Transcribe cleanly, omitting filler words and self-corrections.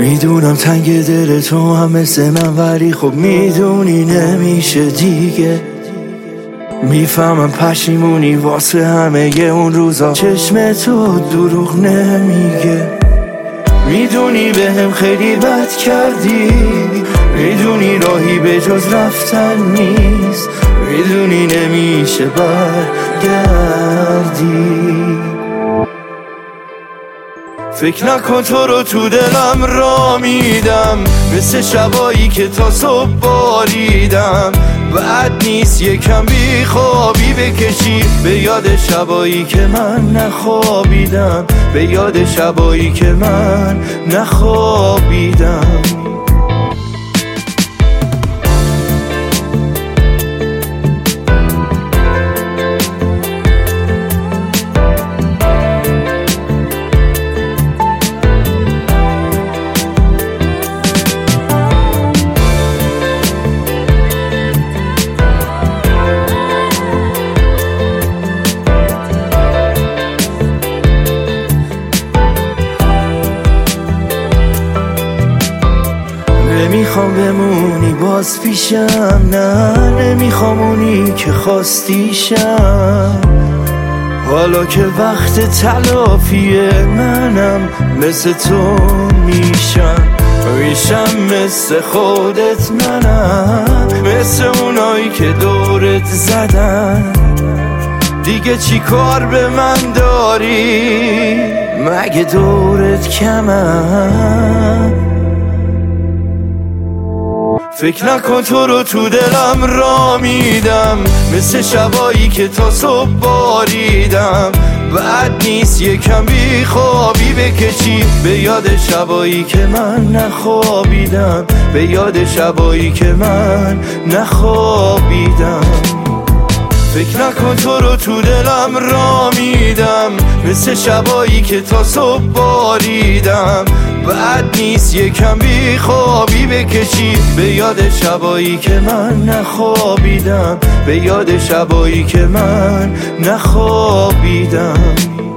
میدونم تنگ دل تو هم مثل من، ولی خب میدونی نمیشه دیگه. میفهمم پشیمونی واسه همه اون روزا، چشم تو دروغ نمیگه. میدونی بهم خیلی بد کردی، میدونی راهی به جز رفتن نیست، میدونی نمیشه برگردی. فکر نکن تو رو تو دلم را میدم، مثل شبایی که تا صبح باریدم. بعد نیست یکم بی خوابی بکشی به یاد شبایی که من نخوابیدم، به یاد شبایی که من نخوابیدم. نمیخوام بمونی باز پیشم، نه نمیخوام اونی که خواستیشم. حالا که وقت تلافیه منم مثل تو میشم مثل خودت منم، مثل اونایی که دورت زدن. دیگه چی کار به من داری؟ مگه دورت کمم؟ فکر نکن تو رو تو دلم را میدم، مثل شبایی که تا صبح باریدم. بعد نیست یکم بی خوابی بکشی به یاد شبایی که من نخوابیدم، به یاد شبایی که من نخوابیدم. فکر نکن تو رو تو دلم را میدم، مثل شبایی که تا صبح باریدم. بعد نیست یکم بی خوابی بکشی به یاد شبایی که من نخوابیدم، به یاد شبایی که من نخوابیدم.